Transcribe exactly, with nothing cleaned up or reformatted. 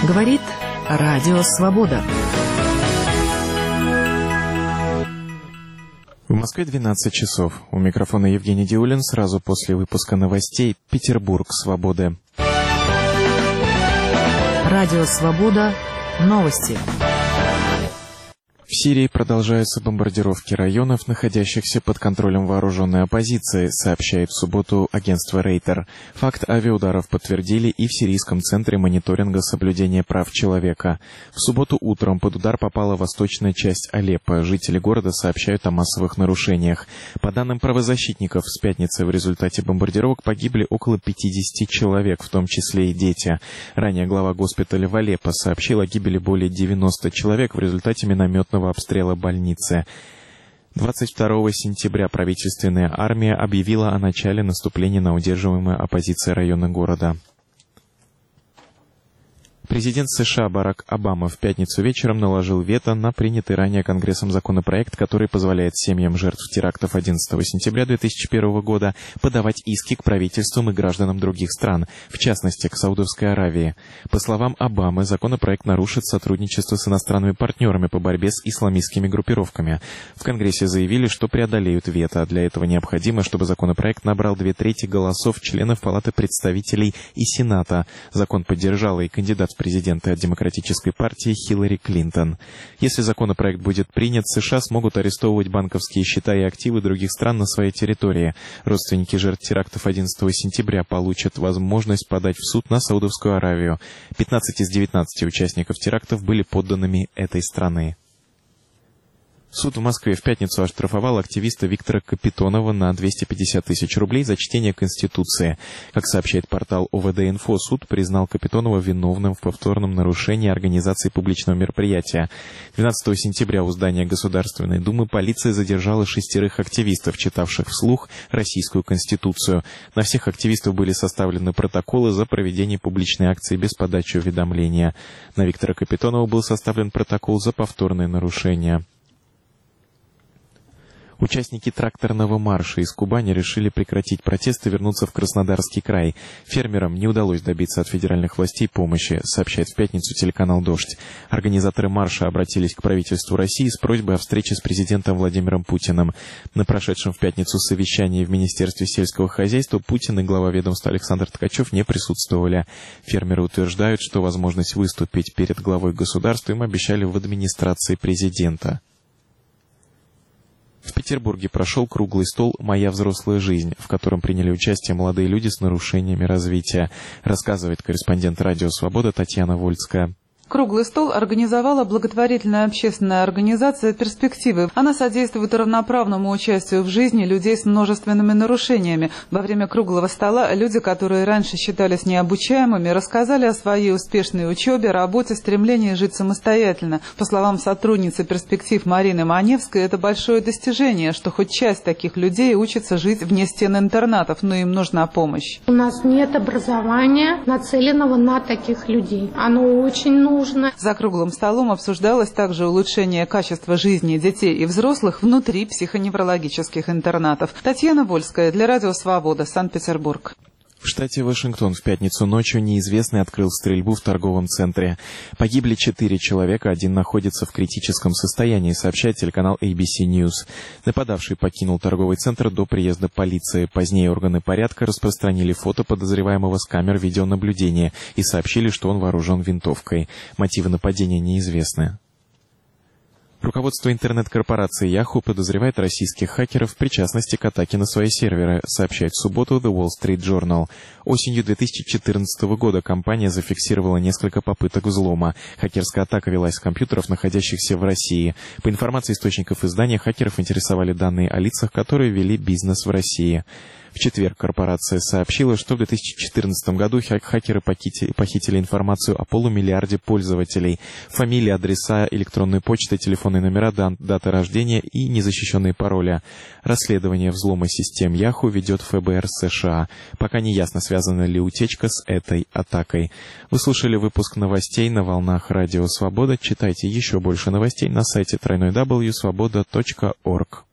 Говорит Радио Свобода. В Москве двенадцать часов. У микрофона Евгений Диулин. Сразу после выпуска новостей «Петербург. Свободы». Радио Свобода. Новости. В Сирии продолжаются бомбардировки районов, находящихся под контролем вооруженной оппозиции, сообщает в субботу агентство Рейтер. Факт авиаударов подтвердили и в Сирийском центре мониторинга соблюдения прав человека. В субботу утром под удар попала восточная часть Алеппо. Жители города сообщают о массовых нарушениях. По данным правозащитников, с пятницы в результате бомбардировок погибли около пятидесяти человек, в том числе и дети. Ранее глава госпиталя в Алеппо сообщил о гибели более девяноста человек в результате минометного обстрела больницы. двадцать второго сентября правительственная армия объявила о начале наступления на удерживаемые оппозицией районы города. Президент США Барак Обама в пятницу вечером наложил вето на принятый ранее Конгрессом законопроект, который позволяет семьям жертв терактов одиннадцатого сентября две тысячи первого года подавать иски к правительствам и гражданам других стран, в частности, к Саудовской Аравии. По словам Обамы, законопроект нарушит сотрудничество с иностранными партнерами по борьбе с исламистскими группировками. В Конгрессе заявили, что преодолеют вето, а для этого необходимо, чтобы законопроект набрал две трети голосов членов Палаты представителей и Сената. Закон поддержала и кандидат в президенты от Демократической партии Хиллари Клинтон. Если законопроект будет принят, США смогут арестовывать банковские счета и активы других стран на своей территории. Родственники жертв терактов одиннадцатого сентября получат возможность подать в суд на Саудовскую Аравию. пятнадцать из девятнадцати участников терактов были подданными этой страны. Суд в Москве в пятницу оштрафовал активиста Виктора Капитонова на двести пятьдесят тысяч рублей за чтение Конституции. Как сообщает портал О В Д-Инфо, суд признал Капитонова виновным в повторном нарушении организации публичного мероприятия. двенадцатого сентября у здания Государственной Думы полиция задержала шестерых активистов, читавших вслух Российскую Конституцию. На всех активистов были составлены протоколы за проведение публичной акции без подачи уведомления. На Виктора Капитонова был составлен протокол за повторное нарушение. Участники тракторного марша из Кубани решили прекратить протест и вернуться в Краснодарский край. Фермерам не удалось добиться от федеральных властей помощи, сообщает в пятницу телеканал «Дождь». Организаторы марша обратились к правительству России с просьбой о встрече с президентом Владимиром Путиным. На прошедшем в пятницу совещании в Министерстве сельского хозяйства Путин и глава ведомства Александр Ткачев не присутствовали. Фермеры утверждают, что возможность выступить перед главой государства им обещали в администрации президента. В Петербурге прошел круглый стол «Моя взрослая жизнь», в котором приняли участие молодые люди с нарушениями развития, рассказывает корреспондент Радио Свобода Татьяна Вольская. Круглый стол организовала благотворительная общественная организация «Перспективы». Она содействует равноправному участию в жизни людей с множественными нарушениями. Во время круглого стола люди, которые раньше считались необучаемыми, рассказали о своей успешной учебе, работе, стремлении жить самостоятельно. По словам сотрудницы «Перспектив» Марины Маневской, это большое достижение, что хоть часть таких людей учится жить вне стен интернатов, но им нужна помощь. У нас нет образования, нацеленного на таких людей. Оно очень нужно. За круглым столом обсуждалось также улучшение качества жизни детей и взрослых внутри психоневрологических интернатов. Татьяна Вольская для Радио Свобода, Санкт-Петербург. В штате Вашингтон в пятницу ночью неизвестный открыл стрельбу в торговом центре. Погибли четыре человека, один находится в критическом состоянии, сообщает телеканал Эй Би Си News. Нападавший покинул торговый центр до приезда полиции. Позднее органы порядка распространили фото подозреваемого с камер видеонаблюдения и сообщили, что он вооружен винтовкой. Мотивы нападения неизвестны. Руководство интернет-корпорации Yahoo подозревает российских хакеров в причастности к атаке на свои серверы, сообщает в субботу The Wall Street Journal. Осенью две тысячи четырнадцатого года компания зафиксировала несколько попыток взлома. Хакерская атака велась с компьютеров, находящихся в России. По информации источников издания, хакеров интересовали данные о лицах, которые вели бизнес в России. В четверг корпорация сообщила, что в две тысячи четырнадцатом году хакеры похитили информацию о полумиллиарде пользователей, фамилии, адреса, электронной почты, телефонные номера, даты рождения и незащищенные пароли. Расследование взлома систем Yahoo ведет Эф Бэ Эр США. Пока не ясно, связана ли утечка с этой атакой. Вы слушали выпуск новостей на волнах Радио Свобода. Читайте еще больше новостей на сайте дабл ю дабл ю дабл ю точка свобода точка орг.